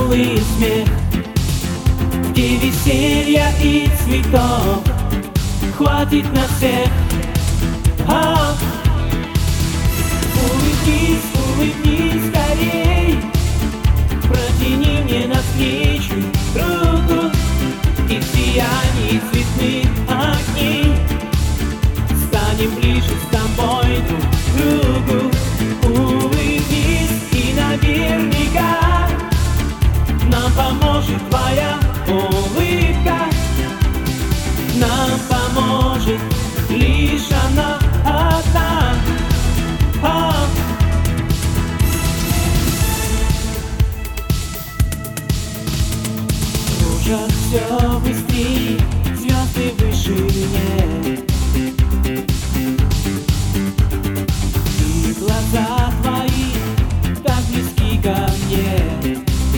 веселый смех, где веселья и цветов хватит на всех. Улыбнись, улыбнись скорей, протяни мне навстречу руку, и в сиянии цветных огней станем ближе с тобой друг к другу. Улыбнись, и наверняка нам поможет твоя улыбка, нам поможет лишь она одна. Кружат все быстрее звезды в вышине, и глаза твои так близки ко мне.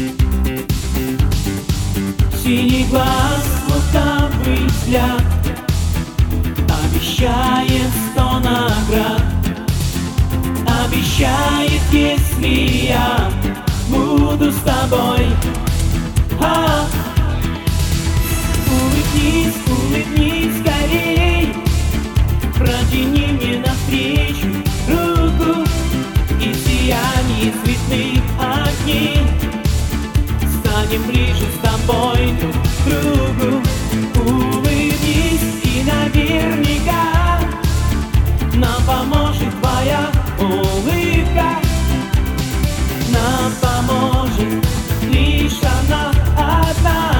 Синий глаз, лукавый взгляд обещает 100 наград, обещает, если я буду с тобой. Улыбнись, улыбнись скорей, протяни мне навстречу руку, и в сиянии цветных огней станем ближе с тобой друг к другу. Улыбнись, и наверняка нам поможет твоя улыбка, нам поможет лишь она одна.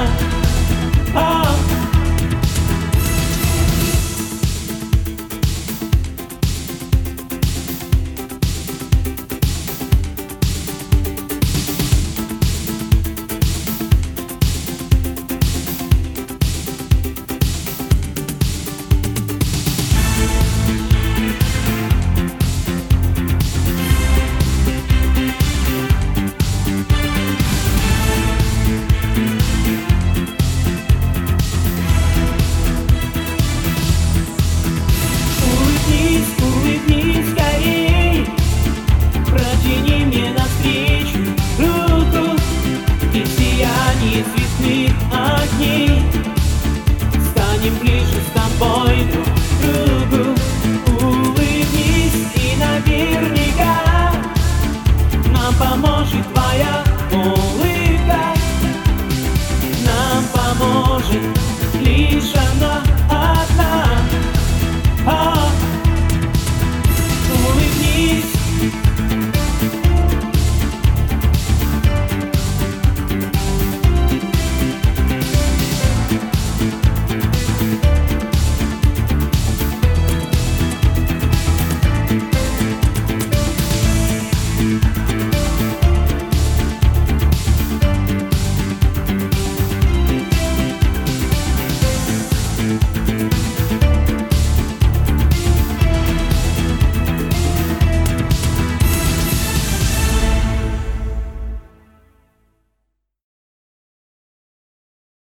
Улыбнись скорей, протяни мне навстречу руку, и в сиянии цветных огней станем ближе с тобой друг к другу. Улыбнись, и наверняка нам поможет